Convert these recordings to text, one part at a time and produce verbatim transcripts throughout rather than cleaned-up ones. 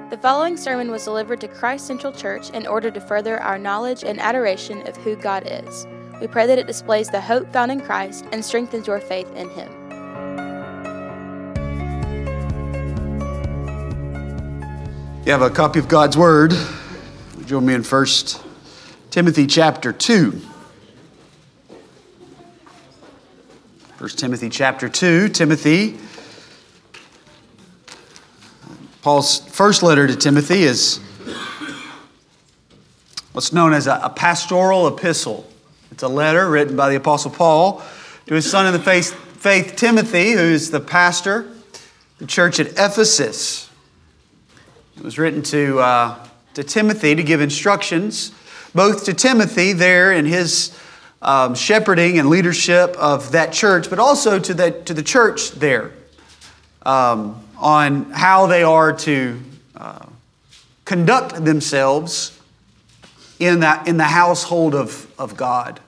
The following sermon was delivered to Christ Central Church in order to further our knowledge and adoration of who God is. We pray that it displays the hope found in Christ and strengthens your faith in Him. You have a copy of God's Word. Join me in First Timothy chapter two. First Timothy chapter two. Timothy, Paul's first letter to Timothy is what's known as a, a pastoral epistle. It's a letter written by the Apostle Paul to his son in the faith, faith Timothy, who's the pastor of the church at Ephesus. It was written to, uh, to Timothy to give instructions, both to Timothy there in his um, shepherding and leadership of that church, but also to the, to the church there um, on how they are to uh, conduct themselves in, that, in the household of, of God.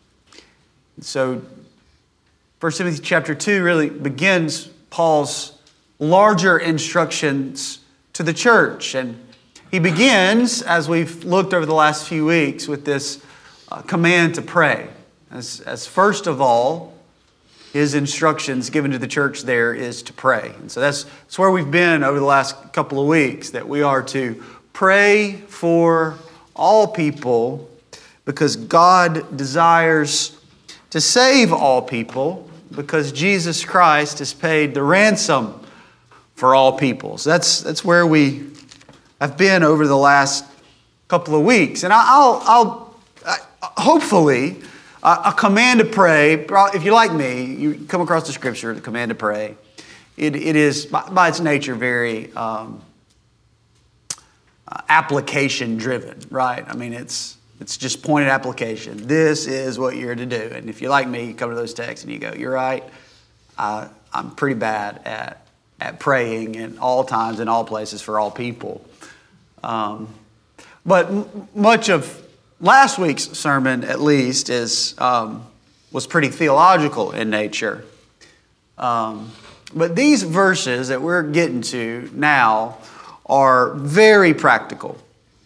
So First Timothy chapter two really begins Paul's larger instructions to the church. And he begins, as we've looked over the last few weeks, with this uh, command to pray. As, as first of all, his instructions given to the church there is to pray. And so that's, that's where we've been over the last couple of weeks, that we are to pray for all people because God desires to save all people because Jesus Christ has paid the ransom for all people. So that's that's where we have been over the last couple of weeks. And I'll, I'll, I'll hopefully, a command to pray, if you're like me, you come across the scripture, the command to pray. It, it is, by, by its nature, very um, uh, application-driven, right? I mean, it's it's just pointed application. This is what you're to do. And if you're like me, you come to those texts and you go, you're right, uh, I'm pretty bad at at praying in all times, in all places, for all people. Um, but m- much of last week's sermon, at least, is um, was pretty theological in nature. Um, but these verses that we're getting to now are very practical.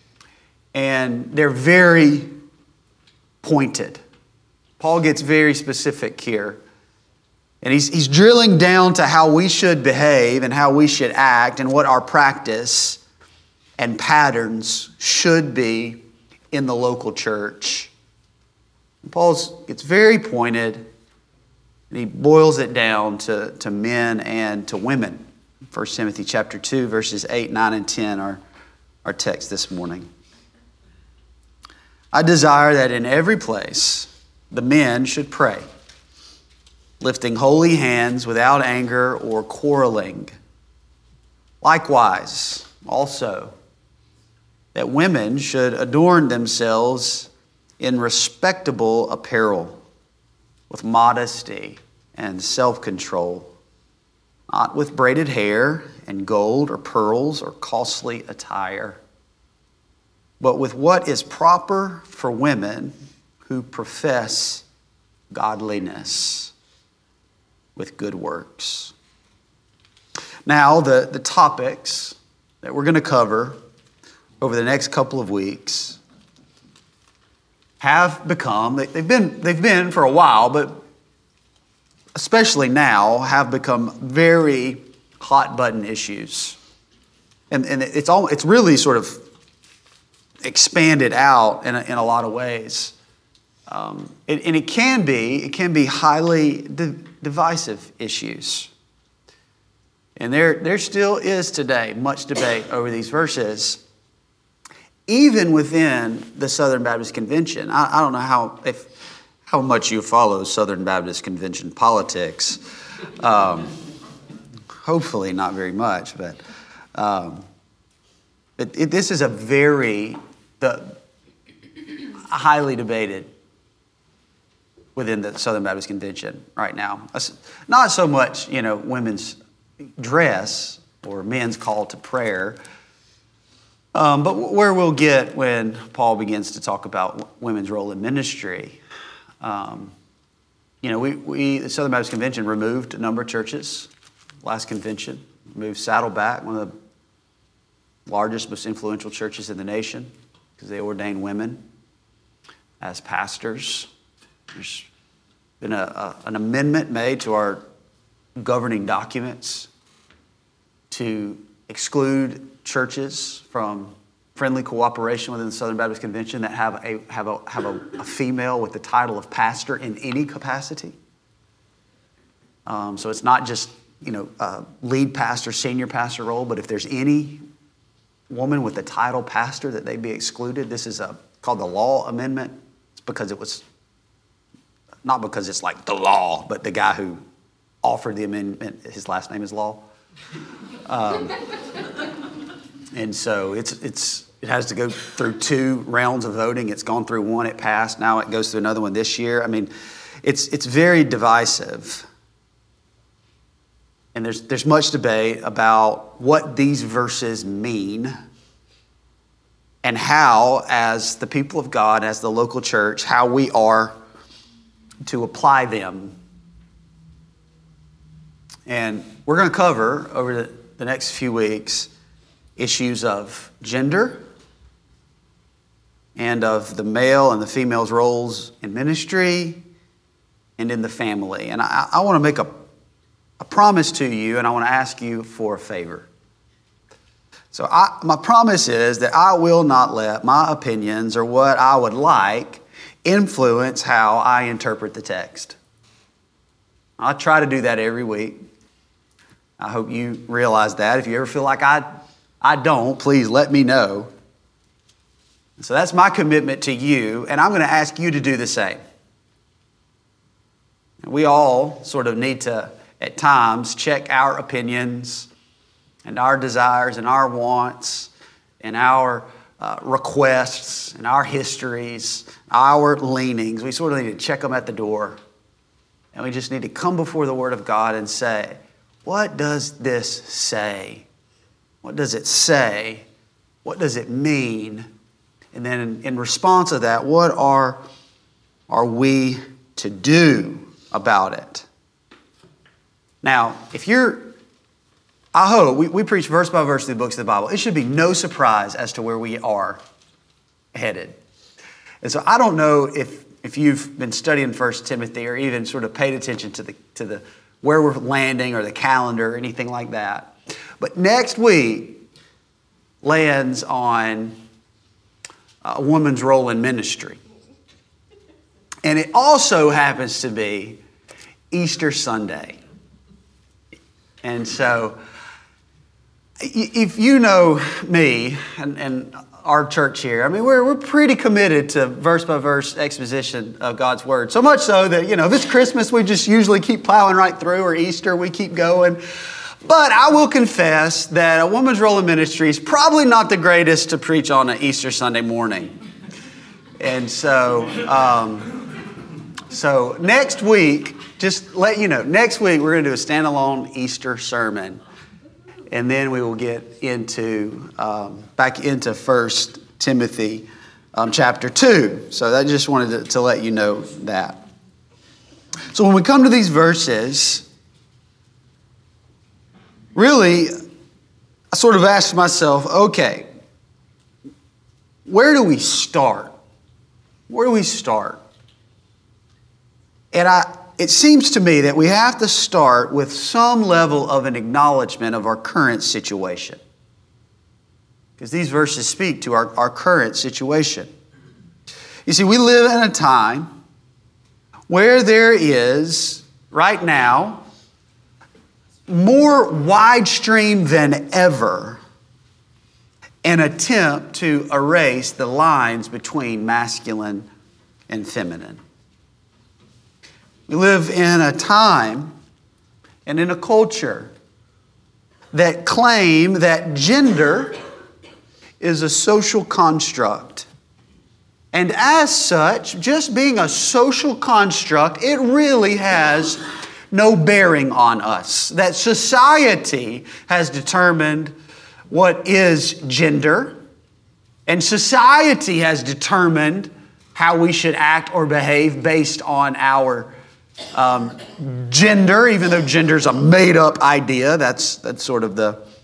And they're very pointed. Paul gets very specific here. And he's, he's drilling down to how we should behave and how we should act and what our practice and patterns should be in the local church. And Paul gets very pointed and he boils it down to, to men and to women. First Timothy chapter two, verses eight, nine, and ten are our text this morning. I desire that in every place the men should pray, lifting holy hands without anger or quarreling. Likewise, also, that women should adorn themselves in respectable apparel, with modesty and self-control, not with braided hair and gold or pearls or costly attire, but with what is proper for women who profess godliness with good works. Now, the, the topics that we're going to cover over the next couple of weeks have become, they've been, they've been for a while, but especially now, have become very hot button issues. And, and it's all, it's really sort of expanded out in a, in a lot of ways. Um, it, and it can be, it can be highly di- divisive issues. And there, there still is today much debate over these verses, even within the Southern Baptist Convention. I, I don't know how if how much you follow Southern Baptist Convention politics. Um, hopefully not very much, but um, it, it, this is a very the highly debated within the Southern Baptist Convention right now. Not so much, you know, women's dress or men's call to prayer, um, but where we'll get when Paul begins to talk about women's role in ministry. Um, you know, we, we the Southern Baptist Convention removed a number of churches last convention, moved Saddleback, one of the largest, most influential churches in the nation because they ordain women as pastors. There's been a, a, an amendment made to our governing documents to exclude churches from friendly cooperation within the Southern Baptist Convention that have a have a have a, a female with the title of pastor in any capacity. Um, so it's not just you know uh, lead pastor, senior pastor role, but if there's any woman with the title pastor that they be excluded. This is a called the Law Amendment. It's because it was not because it's like the law, but the guy who offered the amendment, his last name is Law. Um, and so it's it's it has to go through two rounds of voting. It's gone through one, it passed. Now it goes through another one this year. I mean, it's it's very divisive. And there's there's much debate about what these verses mean and how, as the people of God, as the local church, how we are to apply them. And we're going to cover over the, the next few weeks issues of gender and of the male and the female's roles in ministry and in the family. And I, I want to make a, a promise to you, and I want to ask you for a favor. So I, my promise is that I will not let my opinions or what I would like influence how I interpret the text. I try to do that every week. I hope you realize that. If you ever feel like I, I don't, please let me know. So that's my commitment to you, and I'm going to ask you to do the same. We all sort of need to, at times, check our opinions and our desires and our wants and our uh, requests and our histories, our leanings. We sort of need to check them at the door. And we just need to come before the Word of God and say, what does this say? What does it say? What does it mean? And then in, in response to that, what are, are we to do about it? Now, if you're, I hope, we, we preach verse by verse through the books of the Bible. It should be no surprise as to where we are headed. And so I don't know if, if you've been studying First Timothy or even sort of paid attention to the to the where we're landing or the calendar or anything like that. But next week lands on a woman's role in ministry. And it also happens to be Easter Sunday. And so if you know me and, and our church here, I mean, we're we're pretty committed to verse by verse exposition of God's Word. So much so that, you know, if it's Christmas, we just usually keep plowing right through, or Easter, we keep going. But I will confess that a woman's role in ministry is probably not the greatest to preach on an Easter Sunday morning. And so, um, so next week, just let you know, next week we're going to do a standalone Easter sermon. And then we will get into um, back into First Timothy um, chapter two. So I just wanted to, to let you know that. So when we come to these verses, really, I sort of asked myself, okay, where do we start? Where do we start? And I. It seems to me that we have to start with some level of an acknowledgement of our current situation. Because these verses speak to our, our current situation. You see, we live in a time where there is, right now, more widestream than ever, an attempt to erase the lines between masculine and feminine. We live in a time and in a culture that claim that gender is a social construct. And as such, just being a social construct, it really has no bearing on us. That society has determined what is gender, and society has determined how we should act or behave based on our Um, gender, even though gender is a made-up idea, that's that's sort of the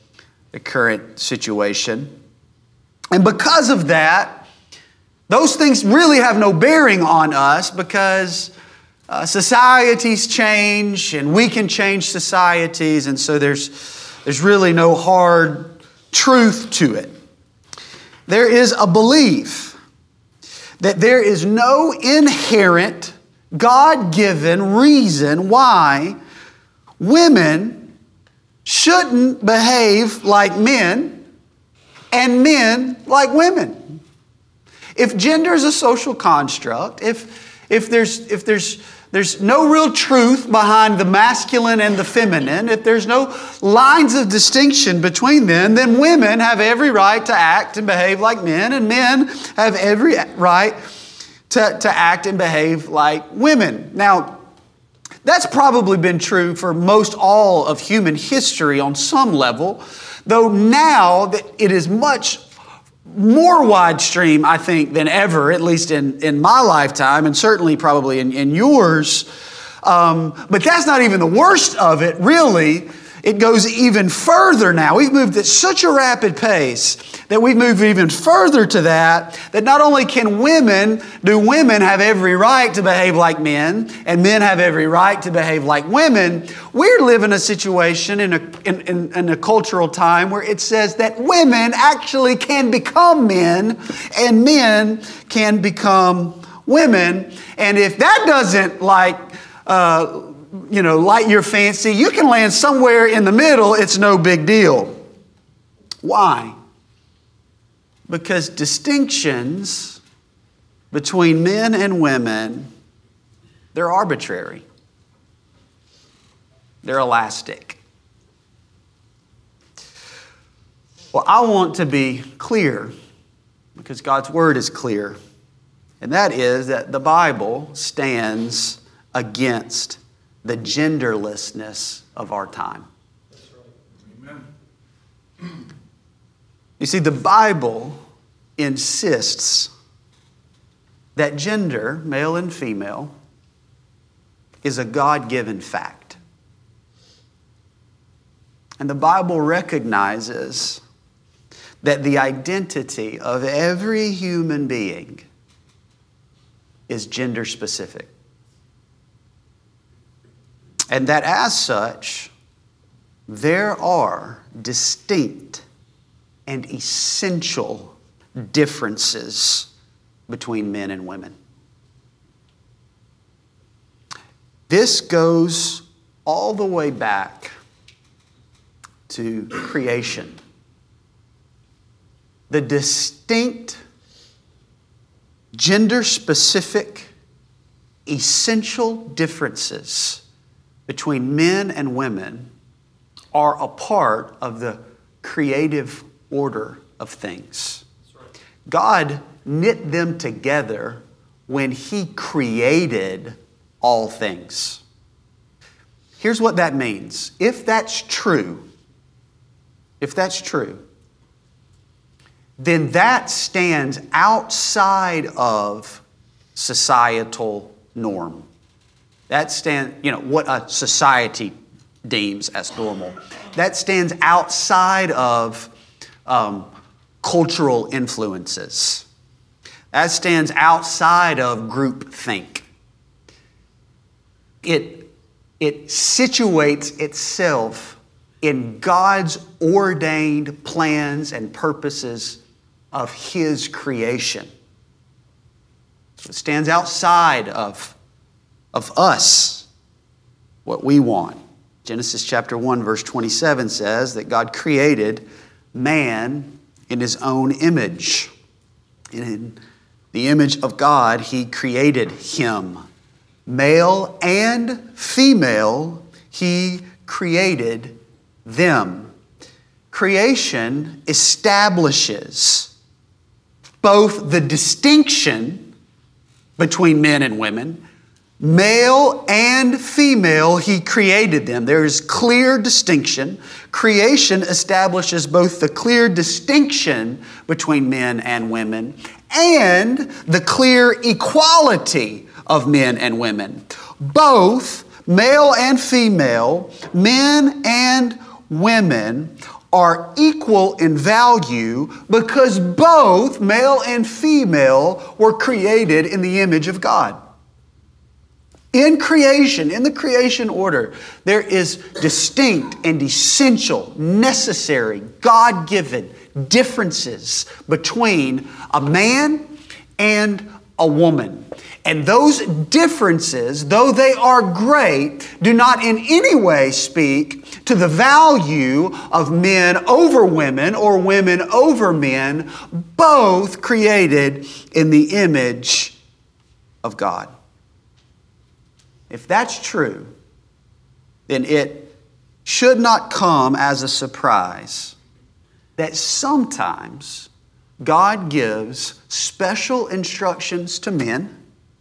the current situation. And because of that, those things really have no bearing on us because uh, societies change and we can change societies, and so there's, there's really no hard truth to it. There is a belief that there is no inherent, God-given reason why women shouldn't behave like men and men like women. If gender is a social construct, if, if, there's, if there's, there's no real truth behind the masculine and the feminine, if there's no lines of distinction between them, then women have every right to act and behave like men, and men have every right to, to act and behave like women. Now, that's probably been true for most all of human history on some level, though now that it is much more widestream, I think, than ever, at least in, in my lifetime, and certainly probably in, in yours. Um, but that's not even the worst of it, really. It goes even further now. We've moved at such a rapid pace that we've moved even further to that, that not only can women, do women have every right to behave like men, and men have every right to behave like women, we're living a situation in a, in, in, in a cultural time where it says that women actually can become men, and men can become women. And if that doesn't like, uh, you know, light your fancy, you can land somewhere in the middle. It's no big deal. Why? Because distinctions between men and women, they're arbitrary. They're elastic. Well, I want to be clear, because God's Word is clear, and that is that the Bible stands against the genderlessness of our time. That's right. Amen. You see, the Bible insists that gender, male and female, is a God-given fact. And the Bible recognizes that the identity of every human being is gender specific. And that as such, there are distinct and essential differences between men and women. This goes all the way back to creation. The distinct, gender-specific, essential differences between men and women are a part of the creative order of things. God knit them together when He created all things. Here's what that means. If that's true, if that's true, then that stands outside of societal norm. That stands, you know, what a society deems as normal. That stands outside of um, cultural influences. That stands outside of groupthink. It, it situates itself in God's ordained plans and purposes of His creation. So it stands outside of, of us, what we want. Genesis chapter one, verse twenty-seven says that God created man in His own image. And in the image of God, He created him. Male and female, He created them. Creation establishes both the distinction between men and women. Male and female, He created them. There is clear distinction. Creation establishes both the clear distinction between men and women and the clear equality of men and women. Both male and female, men and women are equal in value because both male and female were created in the image of God. In creation, in the creation order, there is distinct and essential, necessary, God-given differences between a man and a woman. And those differences, though they are great, do not in any way speak to the value of men over women or women over men, both created in the image of God. If that's true, then it should not come as a surprise that sometimes God gives special instructions to men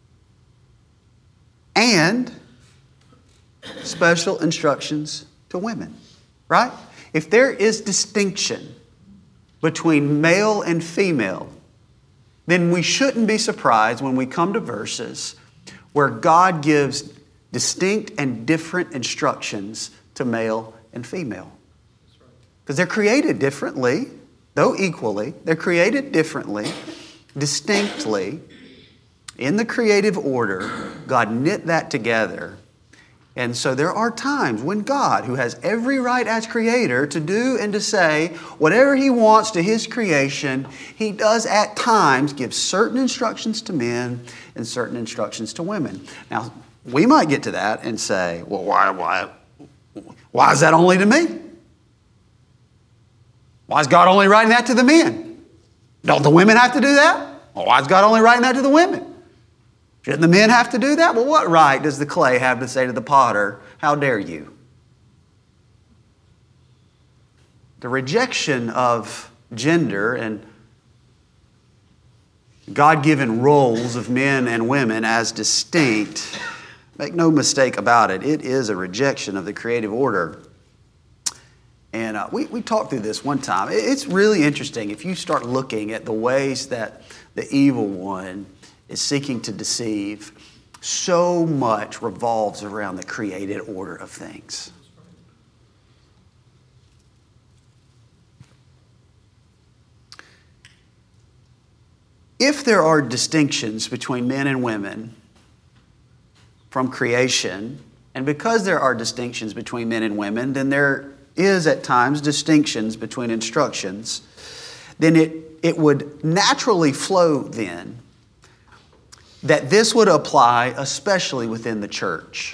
and special instructions to women, right? If there is distinction between male and female, then we shouldn't be surprised when we come to verses where God gives distinct and different instructions to male and female. Because they're created differently, though equally. They're created differently, distinctly. In the creative order, God knit that together. And so there are times when God, who has every right as creator to do and to say whatever He wants to His creation, He does at times give certain instructions to men and certain instructions to women. Now, we might get to that and say, well, why, why, why is that only to me? Why is God only writing that to the men? Don't the women have to do that? Well, why is God only writing that to the women? Shouldn't the men have to do that? Well, what right does the clay have to say to the potter, how dare you? The rejection of gender and God-given roles of men and women as distinct, make no mistake about it, it is a rejection of the creative order. And uh, we, we talked through this one time. It's really interesting if you start looking at the ways that the evil one is seeking to deceive. So much revolves around the created order of things. If there are distinctions between men and women from creation, and because there are distinctions between men and women, then there is at times distinctions between instructions, then it, it would naturally flow then that this would apply especially within the church.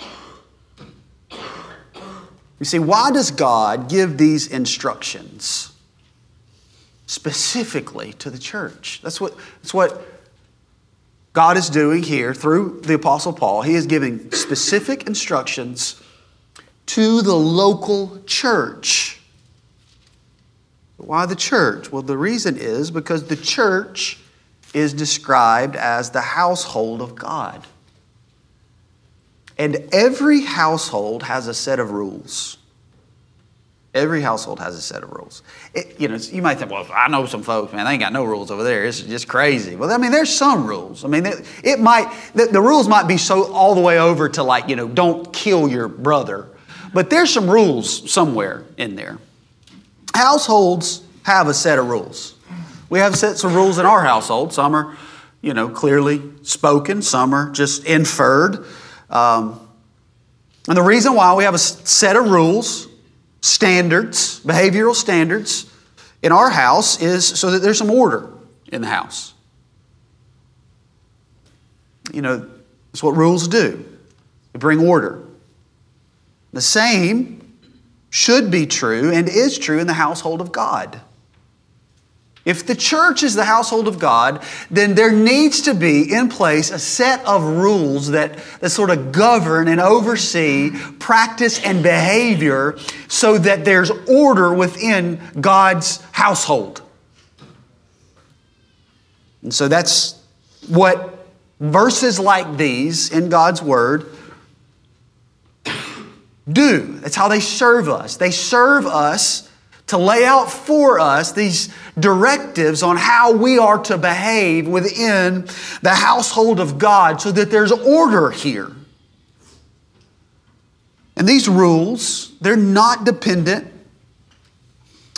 You see, why does God give these instructions specifically to the church? That's what, that's what God is doing here through the Apostle Paul. He is giving specific instructions to the local church. Why the church? Well, the reason is because the church is described as the household of God. And every household has a set of rules. Every household has a set of rules. It, you know, you might think, well, I know some folks, man, they ain't got no rules over there. It's just crazy. Well, I mean, there's some rules. I mean, it, it might, the, the rules might be so all the way over to like, you know, don't kill your brother. But there's some rules somewhere in there. Households have a set of rules. We have sets of rules in our household. Some are, you know, clearly spoken. Some are just inferred. Um, and the reason why we have a set of rules, standards, behavioral standards in our house is so that there's some order in the house. You know, that's what rules do. They bring order. The same should be true and is true in the household of God. If the church is the household of God, then there needs to be in place a set of rules that, that sort of govern and oversee practice and behavior so that there's order within God's household. And so that's what verses like these in God's Word do. That's how they serve us. They serve us to lay out for us these directives on how we are to behave within the household of God so that there's order here. And these rules, they're not dependent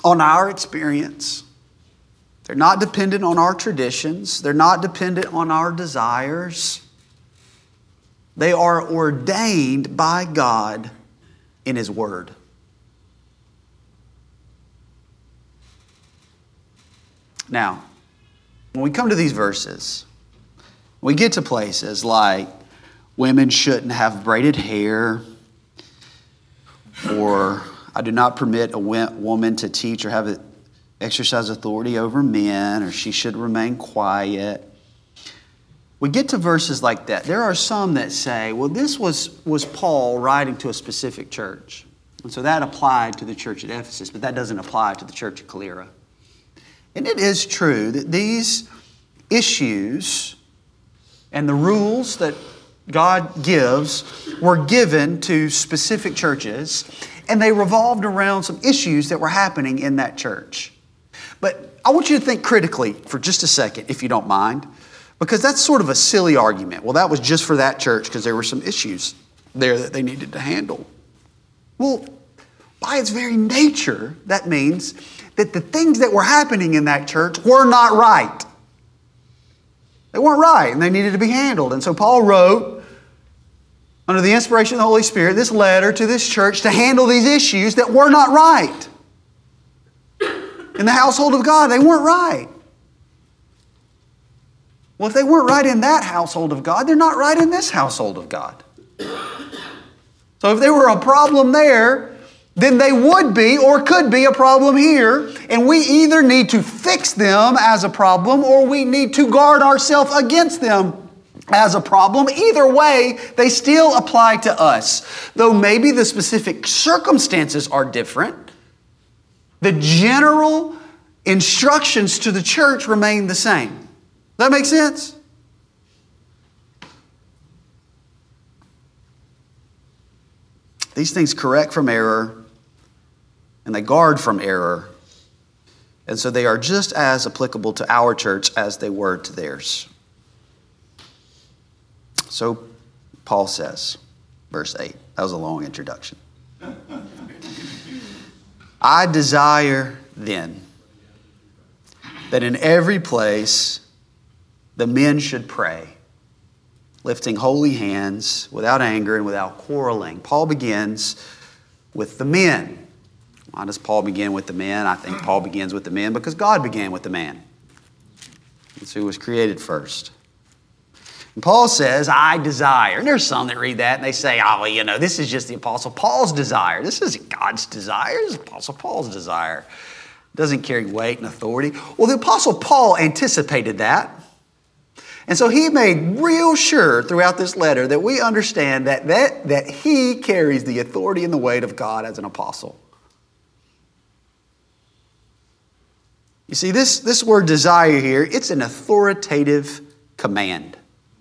on our experience. They're not dependent on our traditions. They're not dependent on our desires. They are ordained by God in His Word. Now, when we come to these verses, we get to places like women shouldn't have braided hair, or I do not permit a woman to teach or have exercise authority over men, or she should remain quiet. We get to verses like that. There are some that say, well, this was, was Paul writing to a specific church. And so that applied to the church at Ephesus, but that doesn't apply to the church at Calera. And it is true that these issues and the rules that God gives were given to specific churches, and they revolved around some issues that were happening in that church. But I want you to think critically for just a second, if you don't mind, because that's sort of a silly argument. Well, that was just for that church because there were some issues there that they needed to handle. Well, by its very nature, that means that the things that were happening in that church were not right. They weren't right, and they needed to be handled. And so Paul wrote, under the inspiration of the Holy Spirit, this letter to this church to handle these issues that were not right. In the household of God, they weren't right. Well, if they weren't right in that household of God, they're not right in this household of God. So if there were a problem there, then they would be or could be a problem here. And we either need to fix them as a problem or we need to guard ourselves against them as a problem. Either way, they still apply to us. Though maybe the specific circumstances are different, the general instructions to the church remain the same. Does that make sense? These things correct from error, and they guard from error. And so they are just as applicable to our church as they were to theirs. So Paul says, verse eight, that was a long introduction. I desire then that in every place the men should pray, lifting holy hands without anger and without quarreling. Paul begins with the men. Why does Paul begin with the men? I think Paul begins with the men because God began with the man. That's who was created first. And Paul says, I desire. And there's some that read that and they say, oh, you know, this is just the Apostle Paul's desire. This isn't God's desire. This is Apostle Paul's desire. It doesn't carry weight and authority. Well, the Apostle Paul anticipated that. And so he made real sure throughout this letter that we understand that, that, that he carries the authority and the weight of God as an apostle. You see, this, this word desire here, it's an authoritative command.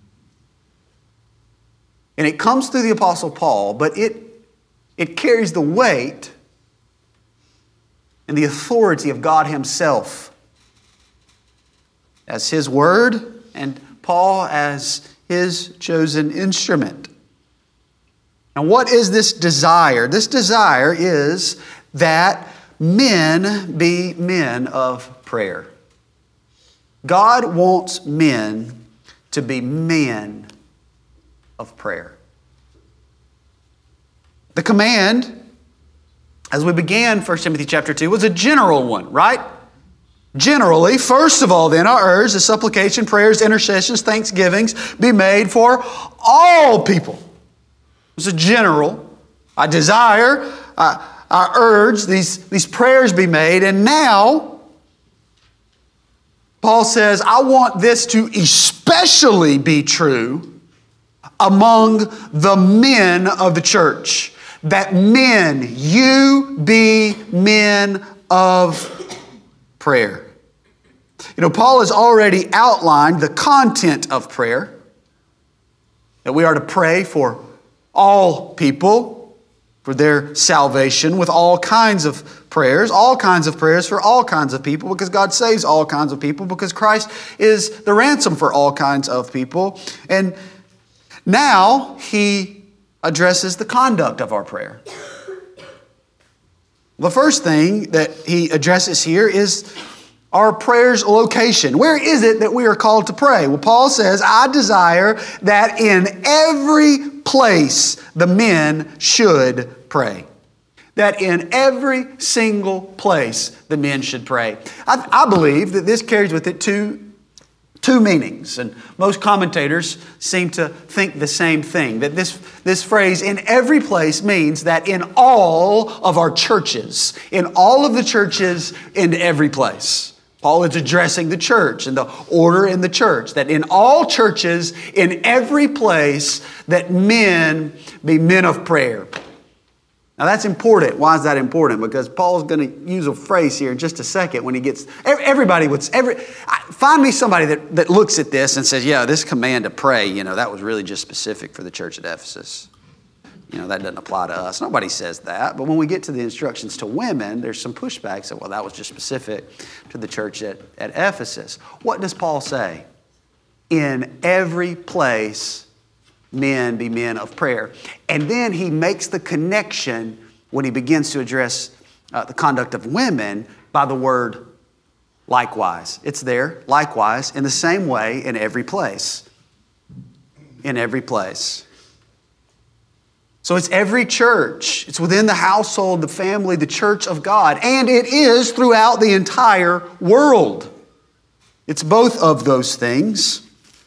And it comes through the Apostle Paul, but it, it carries the weight and the authority of God Himself as His word and Paul as His chosen instrument. Now, what is this desire? This desire is that men be men of prayer. God wants men to be men of prayer. The command, as we began First Timothy chapter two, was a general one, right? Generally, first of all then, I urge that supplication, prayers, intercessions, thanksgivings be made for all people. It's a general. I desire, I, I urge these, these prayers be made. And now, Paul says, I want this to especially be true among the men of the church. That men, you be men of prayer. You know, Paul has already outlined the content of prayer. That we are to pray for all people, for their salvation with all kinds of prayers, all kinds of prayers for all kinds of people, because God saves all kinds of people, because Christ is the ransom for all kinds of people. And now he addresses the conduct of our prayer. The first thing that he addresses here is our prayer's location. Where is it that we are called to pray? Well, Paul says, I desire that in every place the men should pray. That in every single place the men should pray. I, I believe that this carries with it two Two meanings, and most commentators seem to think the same thing, that this, this phrase, in every place, means that in all of our churches, in all of the churches, in every place. Paul is addressing the church and the order in the church, that in all churches, in every place, that men be men of prayer. Now that's important. Why is that important? Because Paul's going to use a phrase here in just a second when he gets, everybody would, every, find me somebody that, that looks at this and says, yeah, this command to pray, you know, that was really just specific for the church at Ephesus. You know, that doesn't apply to us. Nobody says that. But when we get to the instructions to women, there's some pushback. So, well, that was just specific to the church at, at Ephesus. What does Paul say? In every place, men be men of prayer. And then he makes the connection when he begins to address uh, the conduct of women by the word likewise. It's there, likewise, in the same way in every place. In every place. So it's every church. It's within the household, the family, the church of God. And it is throughout the entire world. It's both of those things.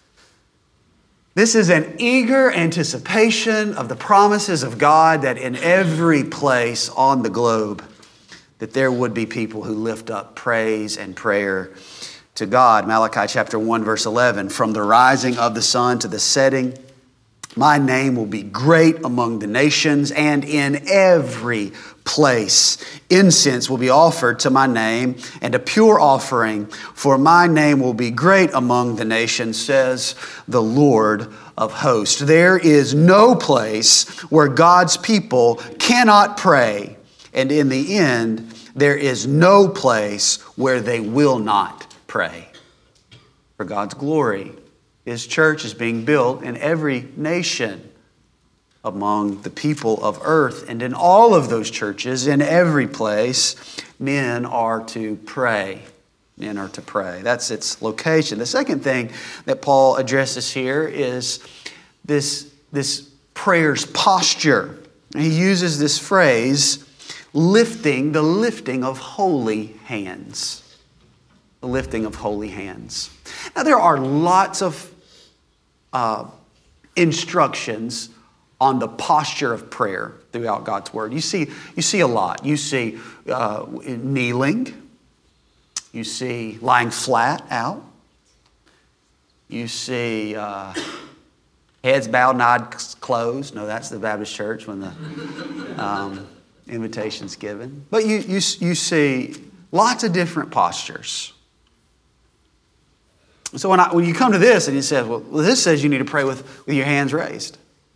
This is an eager anticipation of the promises of God that in every place on the globe, that there would be people who lift up praise and prayer to God. Malachi chapter one, verse eleven, from the rising of the sun to the setting, my name will be great among the nations, and in every place incense will be offered to my name, and a pure offering, for my name will be great among the nations, says the Lord of hosts. There is no place where God's people cannot pray, and in the end, there is no place where they will not pray for God's glory. His church is being built in every nation among the people of earth. And in all of those churches, in every place, men are to pray. Men are to pray. That's its location. The second thing that Paul addresses here is this, this prayer's posture. He uses this phrase, lifting, the lifting of holy hands. The lifting of holy hands. Now, there are lots of uh, instructions on the posture of prayer throughout God's Word. You see, you see a lot. You see uh, kneeling. You see lying flat out. You see uh, heads bowed, nods closed. No, that's the Baptist church when the um, invitation's given. But you, you, you see lots of different postures. So when, I, when you come to this and you say, well, this says you need to pray with, with your hands raised.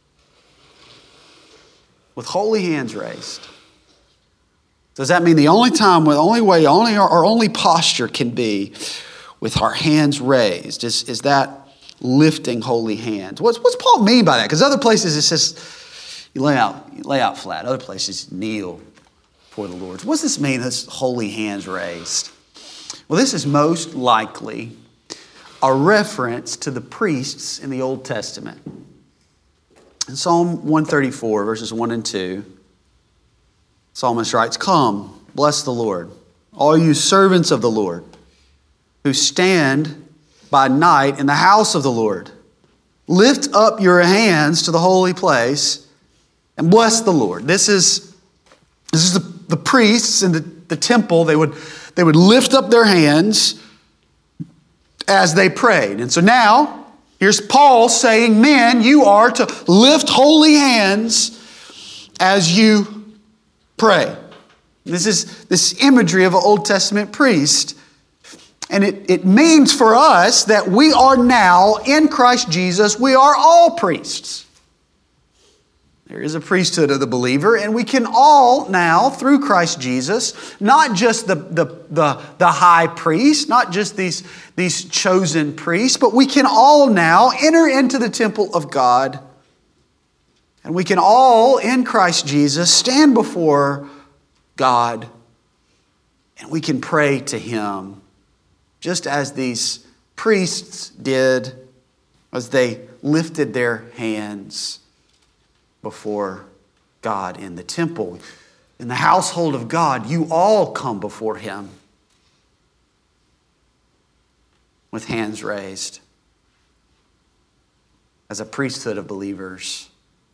With holy hands raised. Does that mean the only time, the only way, only our, our only posture can be with our hands raised? Is, is that lifting holy hands? What's, what's Paul mean by that? Because other places it says you lay out, you lay out flat. Other places kneel before the Lord. What does this mean, this holy hands raised? Well, this is most likely a reference to the priests in the Old Testament. In Psalm one thirty-four, verses one and two, psalmist writes, "Come, bless the Lord, all you servants of the Lord, who stand by night in the house of the Lord. Lift up your hands to the holy place and bless the Lord." This is, this is the, the priests in the, the temple. They would, they would lift up their hands as they prayed. And so now, here's Paul saying, men, you are to lift holy hands as you pray. This is this imagery of an Old Testament priest. And it, it means for us that we are now, in Christ Jesus, we are all priests. There is a priesthood of the believer, and we can all now, through Christ Jesus, not just the, the, the, the high priest, not just these, these chosen priests, but we can all now enter into the temple of God. And we can all, in Christ Jesus, stand before God, and we can pray to Him just as these priests did as they lifted their hands before God in the temple. In the household of God, you all come before Him with hands raised as a priesthood of believers.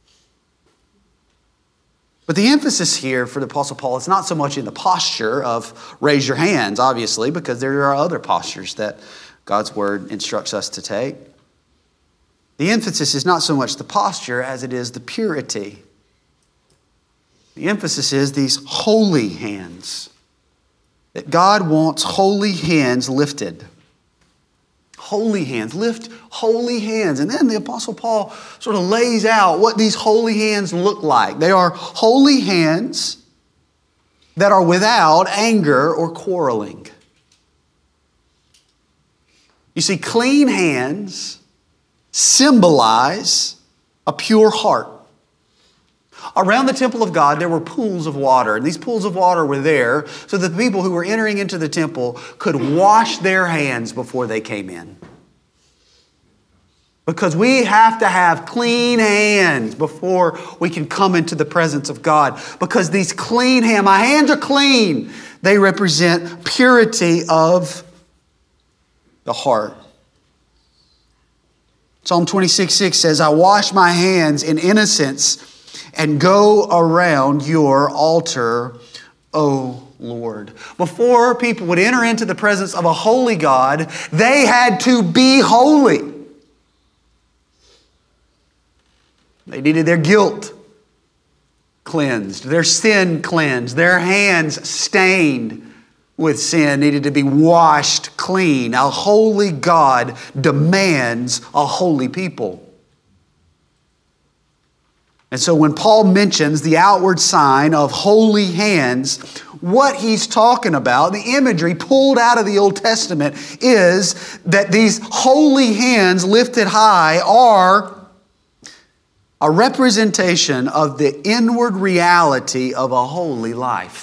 But the emphasis here for the Apostle Paul is not so much in the posture of raise your hands, obviously, because there are other postures that God's Word instructs us to take. The emphasis is not so much the posture as it is the purity. The emphasis is these holy hands. That God wants holy hands lifted. Holy hands. Lift holy hands. And then the Apostle Paul sort of lays out what these holy hands look like. They are holy hands that are without anger or quarreling. You see, clean hands symbolize a pure heart. Around the temple of God, there were pools of water. And these pools of water were there so that the people who were entering into the temple could wash their hands before they came in. Because we have to have clean hands before we can come into the presence of God. Because these clean hands, my hands are clean. They represent purity of the heart. Psalm twenty-six six says, I wash my hands in innocence and go around your altar, O Lord. Before people would enter into the presence of a holy God, they had to be holy. They needed their guilt cleansed, their sin cleansed, their hands stained with sin needed to be washed clean. A holy God demands a holy people. And so when Paul mentions the outward sign of holy hands, what he's talking about, the imagery pulled out of the Old Testament, is that these holy hands lifted high are a representation of the inward reality of a holy life.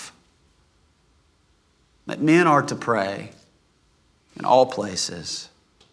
That men are to pray in all places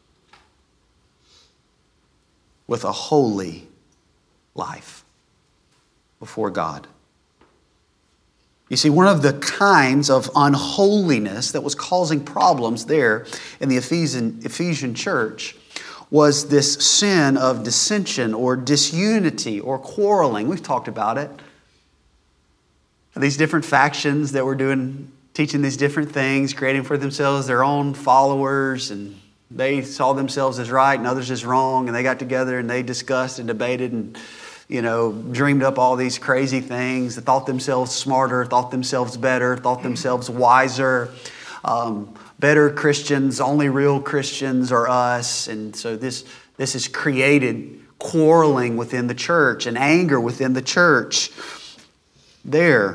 with a holy life before God. You see, one of the kinds of unholiness that was causing problems there in the Ephesian, Ephesian church was this sin of dissension or disunity or quarreling. We've talked about it. These different factions that were doing, teaching these different things, creating for themselves their own followers, and they saw themselves as right and others as wrong, and they got together and they discussed and debated and, you know, dreamed up all these crazy things. They thought themselves smarter, thought themselves better, thought themselves wiser. Um, better Christians, only real Christians are us. And so this, this has created quarreling within the church and anger within the church there.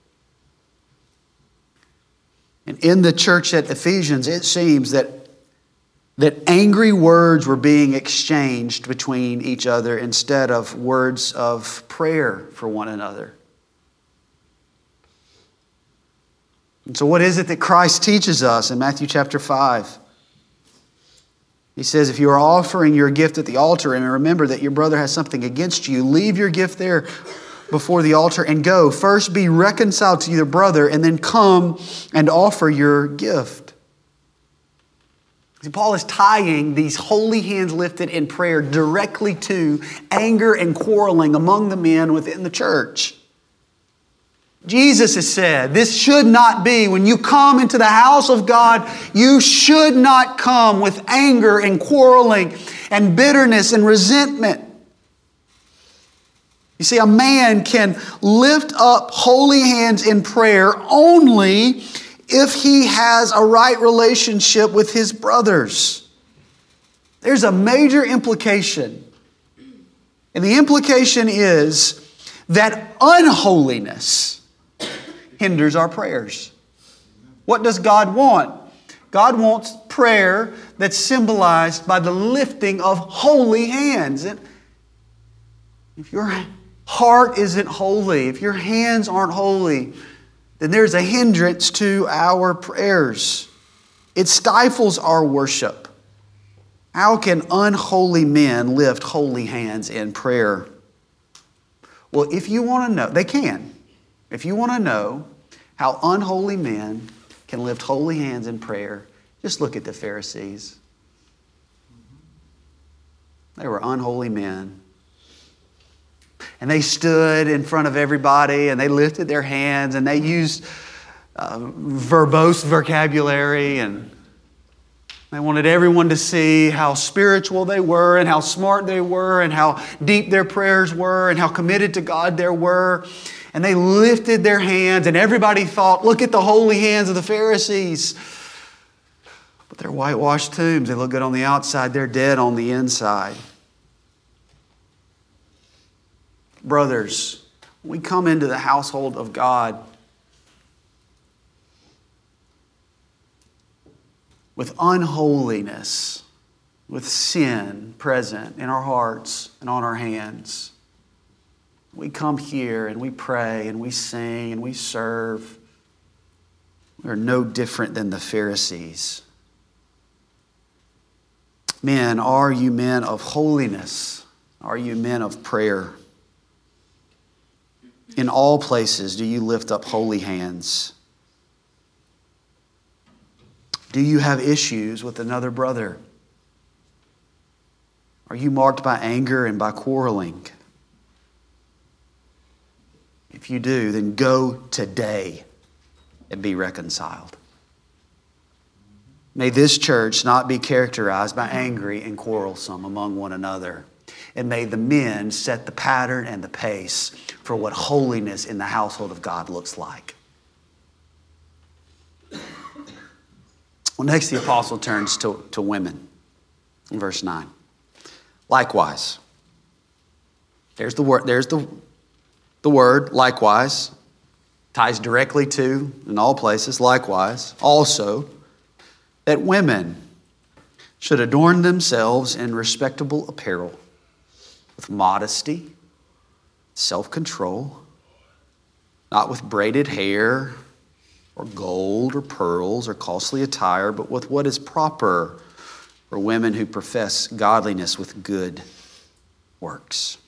And in the church at Ephesians, it seems that, that angry words were being exchanged between each other instead of words of prayer for one another. And so what is it that Christ teaches us in Matthew chapter five? He says, if you are offering your gift at the altar and remember that your brother has something against you, leave your gift there before the altar and go. First be reconciled to your brother and then come and offer your gift. See, Paul is tying these holy hands lifted in prayer directly to anger and quarreling among the men within the church. Jesus has said, this should not be. When you come into the house of God, you should not come with anger and quarreling and bitterness and resentment. You see, a man can lift up holy hands in prayer only if he has a right relationship with his brothers. There's a major implication. And the implication is that unholiness hinders our prayers. What does God want? God wants prayer that's symbolized by the lifting of holy hands. And if your heart isn't holy, if your hands aren't holy, then there's a hindrance to our prayers. It stifles our worship. How can unholy men lift holy hands in prayer? Well, if you want to know, they can. If you want to know how unholy men can lift holy hands in prayer, just look at the Pharisees. They were unholy men. And they stood in front of everybody and they lifted their hands and they used uh, verbose vocabulary, and they wanted everyone to see how spiritual they were and how smart they were and how deep their prayers were and how committed to God they were. And they lifted their hands and everybody thought, look at the holy hands of the Pharisees. But they're whitewashed tombs. They look good on the outside. They're dead on the inside. Brothers, we come into the household of God with unholiness, with sin present in our hearts and on our hands. We come here and we pray and we sing and we serve. We are no different than the Pharisees. Men, are you men of holiness? Are you men of prayer? In all places, do you lift up holy hands? Do you have issues with another brother? Are you marked by anger and by quarreling? If you do, then go today and be reconciled. May this church not be characterized by angry and quarrelsome among one another. And may the men set the pattern and the pace for what holiness in the household of God looks like. Well, next the apostle turns to, to women in verse nine. Likewise. There's the word, there's the, the word, likewise. Ties directly to, in all places, likewise. Also, that women should adorn themselves in respectable apparel, with modesty, self-control, not with braided hair or gold or pearls or costly attire, but with what is proper for women who profess godliness with good works.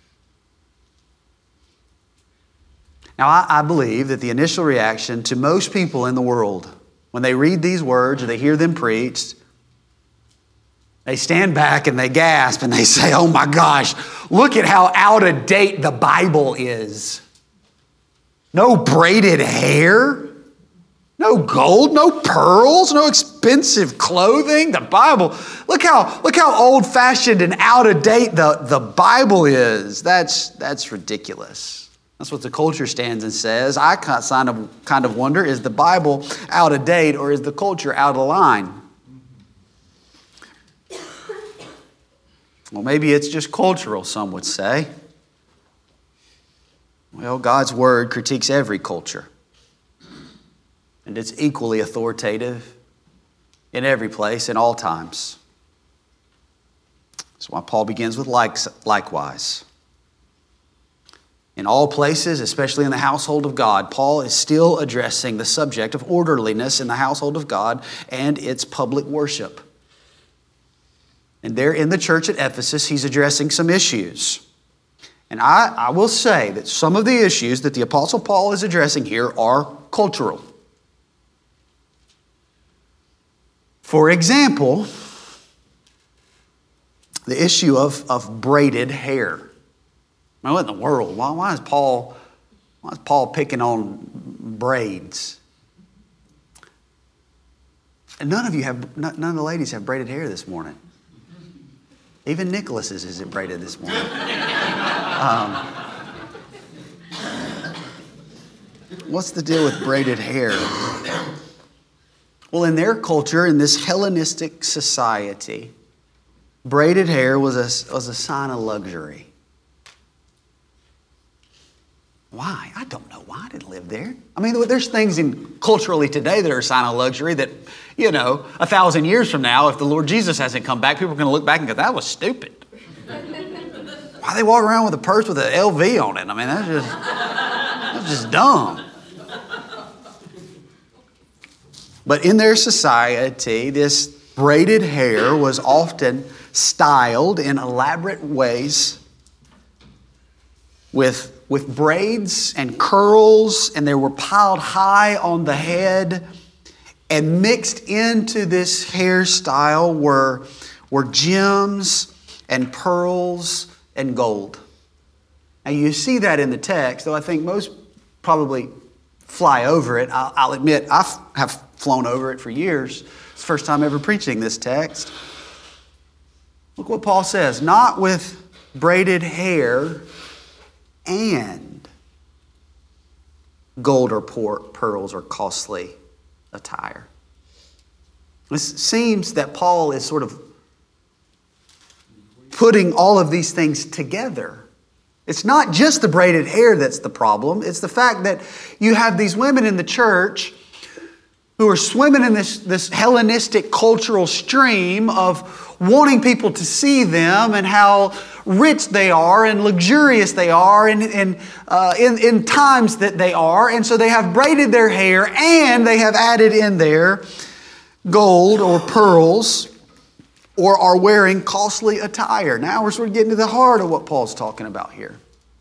Now, I, I believe that the initial reaction to most people in the world, when they read these words or they hear them preached, they stand back and they gasp and they say, oh my gosh, look at how out of date the Bible is. No braided hair, no gold, no pearls, no expensive clothing. The Bible, look how, look how old-fashioned and out of date the, the Bible is. That's, that's ridiculous. That's what the culture stands and says. I kind of, kind of wonder, is the Bible out of date or is the culture out of line? Well, maybe it's just cultural, some would say. Well, God's word critiques every culture. And it's equally authoritative in every place, in all times. That's why Paul begins with likes, likewise. In all places, especially in the household of God, Paul is still addressing the subject of orderliness in the household of God and its public worship. And there in the church at Ephesus, he's addressing some issues. And I, I will say that some of the issues that the Apostle Paul is addressing here are cultural. For example, the issue of, of braided hair. I mean, what in the world? Why, why is Paul, why is Paul picking on braids? And none of you have, none of the ladies have braided hair this morning. Even Nicholas's isn't braided this morning. Um, what's the deal with braided hair? Well, in their culture, in this Hellenistic society, braided hair was a, was a sign of luxury. Why? I don't know why I didn't live there. I mean, there's things in culturally today that are a sign of luxury that, you know, a thousand years from now, if the Lord Jesus hasn't come back, people are going to look back and go, that was stupid. Why they walk around with a purse with an L V on it? I mean, that's just, that's just dumb. But in their society, this braided hair was often styled in elaborate ways with, with braids and curls, and they were piled high on the head. And mixed into this hairstyle were, were gems and pearls and gold. Now you see that in the text, though I think most probably fly over it. I'll, I'll admit I have flown over it for years. It's the first time ever preaching this text. Look what Paul says. Not with braided hair and gold or pearls or costly attire. It seems that Paul is sort of putting all of these things together. It's not just the braided hair that's the problem. It's the fact that you have these women in the church who are swimming in this, this Hellenistic cultural stream of wanting people to see them and how rich they are and luxurious they are and, and uh, in, in times that they are. And so they have braided their hair and they have added in there gold or pearls or are wearing costly attire. Now we're sort of getting to the heart of what Paul's talking about here.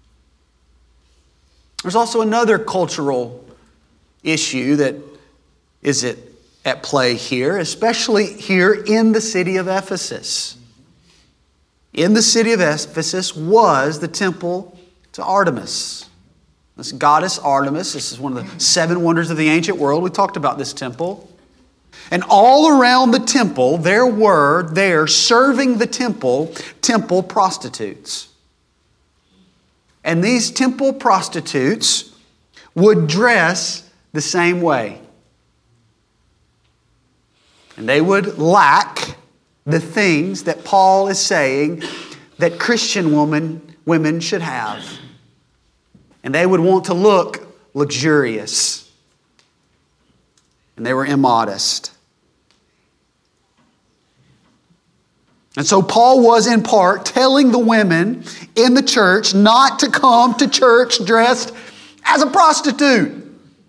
There's also another cultural issue that is at, at play here, especially here in the city of Ephesus. In the city of Ephesus was the temple to Artemis. This goddess Artemis, this is one of the seven wonders of the ancient world. We talked about this temple. And all around the temple, there were there serving the temple, temple prostitutes. And these temple prostitutes would dress the same way. And they would lack the things that Paul is saying that Christian women, women should have. And they would want to look luxurious. And they were immodest. And so Paul was in part telling the women in the church not to come to church dressed as a prostitute.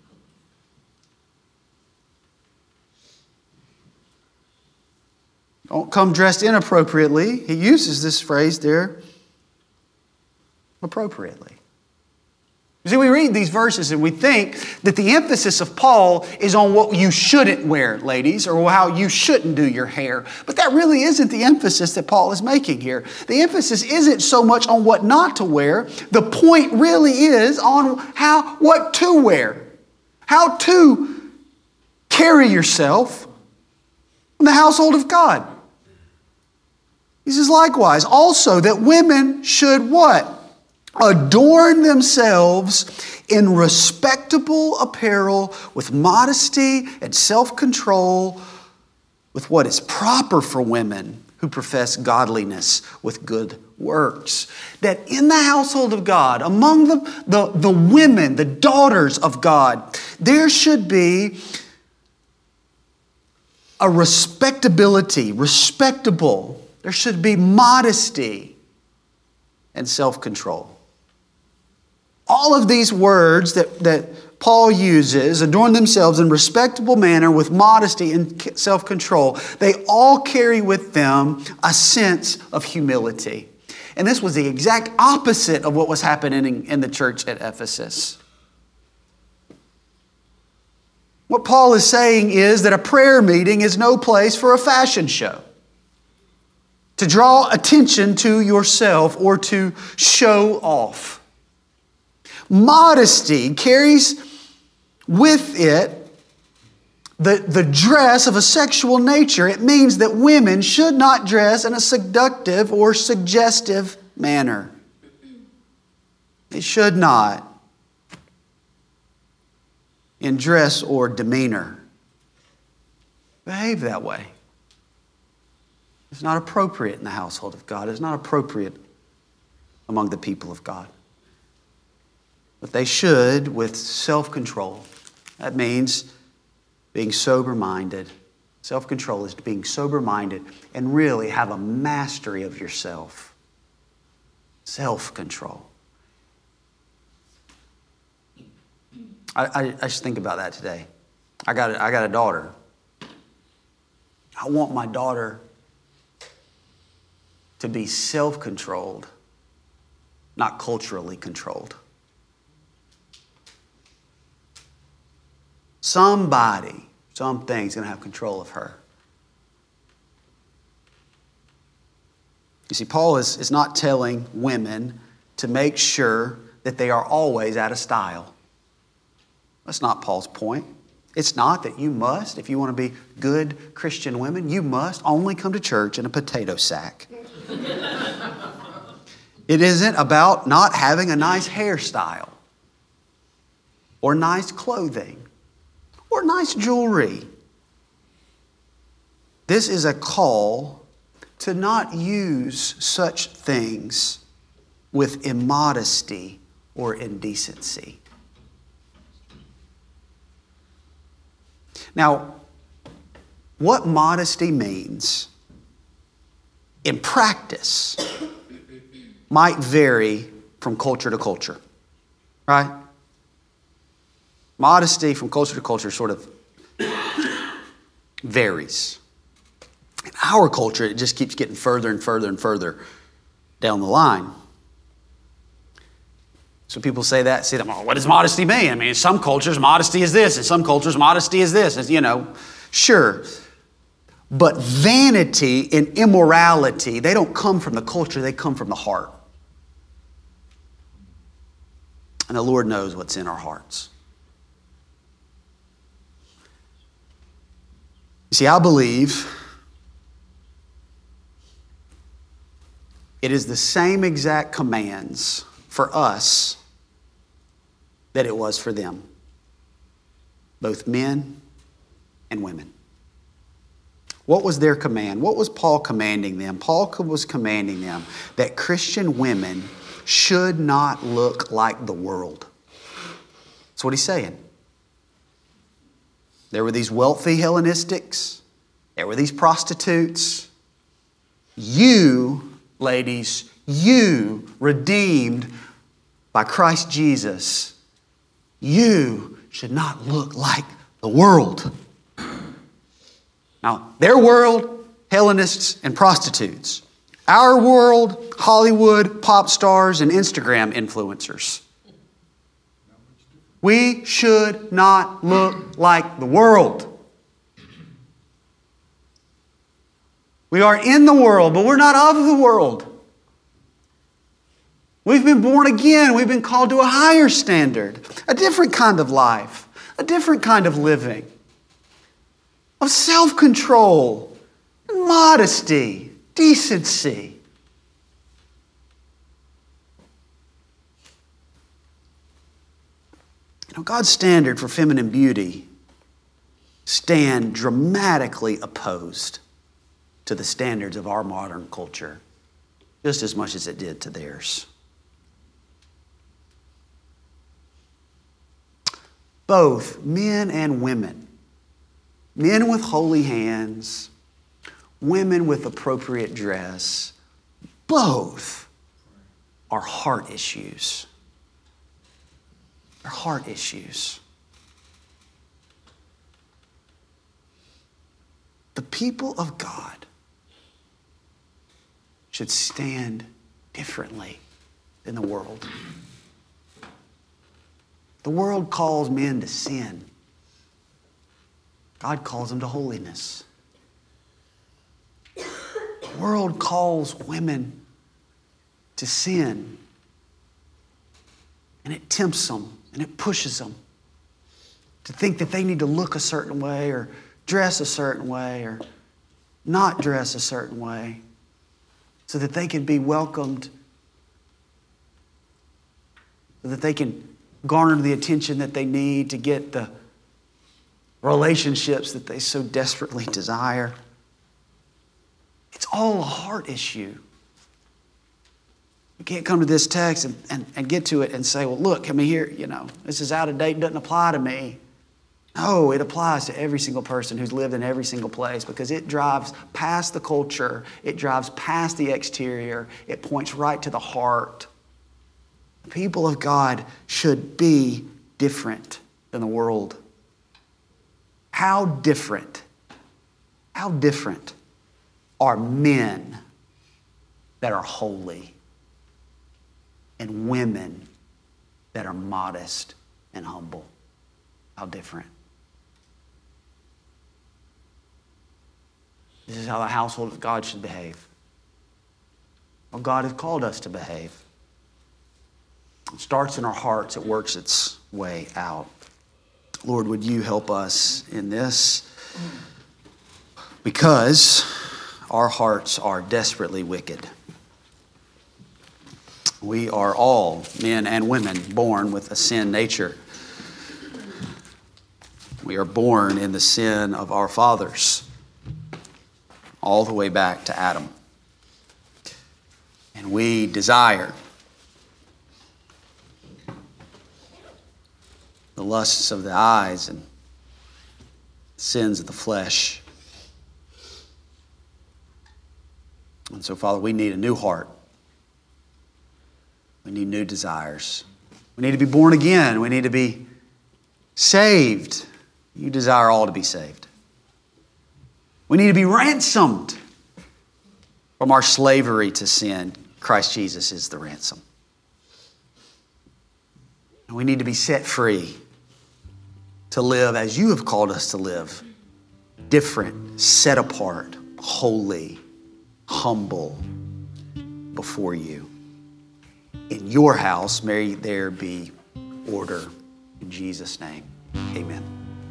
Don't come dressed inappropriately. He uses this phrase there, appropriately. You see, we read these verses and we think that the emphasis of Paul is on what you shouldn't wear, ladies, or how you shouldn't do your hair. But that really isn't the emphasis that Paul is making here. The emphasis isn't so much on what not to wear. The point really is on how what to wear, how to carry yourself in the household of God. He says, likewise, also that women should what? Adorn themselves in respectable apparel with modesty and self-control, with what is proper for women who profess godliness with good works. That in the household of God, among the, the, the women, the daughters of God, there should be a respectability, respectable. There should be modesty and self-control. All of these words that, that Paul uses, adorn themselves in respectable manner with modesty and self-control, they all carry with them a sense of humility. And this was the exact opposite of what was happening in, in the church at Ephesus. What Paul is saying is that a prayer meeting is no place for a fashion show, to draw attention to yourself or to show off. Modesty carries with it the, the dress of a sexual nature. It means that women should not dress in a seductive or suggestive manner. They should not, in dress or demeanor, behave that way. It's not appropriate in the household of God. It's not appropriate among the people of God. But they should, with self-control. That means being sober-minded. Self-control is being sober-minded and really have a mastery of yourself. Self-control. I, I, I just think about that today. I got, I got a daughter. I want my daughter to be self-controlled, not culturally controlled. Somebody, something's going to have control of her. You see, Paul is, is not telling women to make sure that they are always out of style. That's not Paul's point. It's not that you must, if you want to be good Christian women, you must only come to church in a potato sack. It isn't about not having a nice hairstyle or nice clothing or nice jewelry. This is a call to not use such things with immodesty or indecency. Now, what modesty means in practice might vary from culture to culture, right? Modesty from culture to culture sort of varies. In our culture, it just keeps getting further and further and further down the line. So people say that, say that, well, what does modesty mean? I mean, in some cultures, modesty is this. In some cultures, modesty is this. It's, you know, sure. But vanity and immorality, they don't come from the culture, they come from the heart. And the Lord knows what's in our hearts. You see, I believe it is the same exact commands for us that it was for them, both men and women. What was their command? What was Paul commanding them? Paul was commanding them that Christian women should not look like the world. That's what he's saying. There were these wealthy Hellenistics. There were these prostitutes. You, ladies, you redeemed by Christ Jesus, you should not look like the world. Now, their world, Hellenists and prostitutes. Our world, Hollywood, pop stars, and Instagram influencers. We should not look like the world. We are in the world, but we're not of the world. We've been born again. We've been called to a higher standard, a different kind of life, a different kind of living, of self-control, modesty, decency. You know, God's standard for feminine beauty stand dramatically opposed to the standards of our modern culture, just as much as it did to theirs. Both men and women, men with holy hands, women with appropriate dress, both are heart issues. They're heart issues. The people of God should stand differently than the world. The world calls men to sin. God calls them to holiness. The world calls women to sin. And it tempts them and it pushes them to think that they need to look a certain way or dress a certain way or not dress a certain way so that they can be welcomed, so that they can garner the attention that they need to get the relationships that they so desperately desire. It's all a heart issue. You can't come to this text and, and, and get to it and say, well, look, I mean, here, you know, this is out of date, doesn't apply to me. No, it applies to every single person who's lived in every single place because it drives past the culture. It drives past the exterior. It points right to the heart. The people of God should be different than the world. How different? How how different are men that are holy and women that are modest and humble. How different. This is how the household of God should behave. Well, God has called us to behave. It starts in our hearts. It works its way out. Lord, would you help us in this? Because our hearts are desperately wicked. We are all, men and women, born with a sin nature. We are born in the sin of our fathers, all the way back to Adam. And we desire the lusts of the eyes and sins of the flesh. And so, Father, we need a new heart. We need new desires. We need to be born again. We need to be saved. You desire all to be saved. We need to be ransomed from our slavery to sin. Christ Jesus is the ransom. And we need to be set free to live as you have called us to live. Different, set apart, holy, humble before you. In your house, may there be order. In Jesus' name, amen.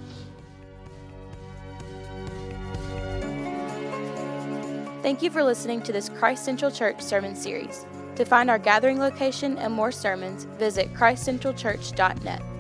Thank you for listening to this Christ Central Church sermon series. To find our gathering location and more sermons, visit christ central church dot net.